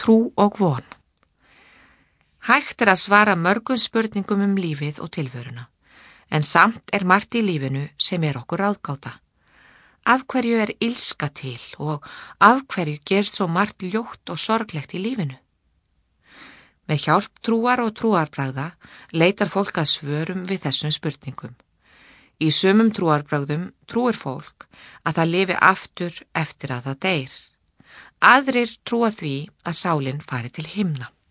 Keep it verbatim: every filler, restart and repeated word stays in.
trú og von. Hægt er að svara mörgum spurningum um lífið og tilveruna, en samt er margt í lífinu sem er okkur ráðgáta. Af hverju er illska til og af hverju gerst svo margt ljótt og sorglegt í lífinu? Með hjálp trúar og trúarbragða leitar fólk að svörum við þessum spurningum. Í sumum trúarbragðum trúir fólk að það lifi aftur eftir að það deyr. Aðrir trúa því að sálin fari til himna.